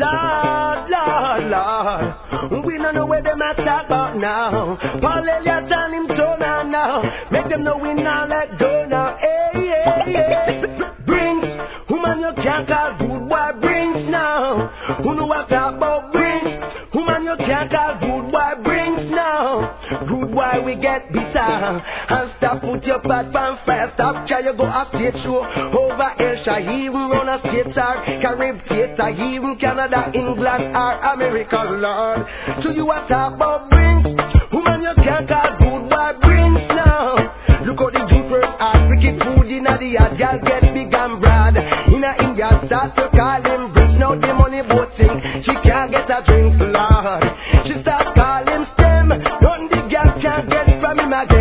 Lord, Lord, Lord. We don't know where them a talk about now. Paul Elliott and him turn now. Make them know we not let go now. Hey, hey, hey. Brings, woman you can't call good boy brings now. Who know what talk about brings? Woman you can't call good boy brings now. Good boy we get bitter. And stop put your pad on fire. Stop try you go a stage show. Over Asia, even run a state star. Carib theater, even Canada, England or America, Lord. So you a talk about brings. Woman you can't call good boy brings now. Look how the youth work hard. Wicked food in the yard. Y'all get big and broad. In a India start to call him brings. Now the money boat sing. She can't get a drink, Lord. She start calling stem. None the girl can't get from him a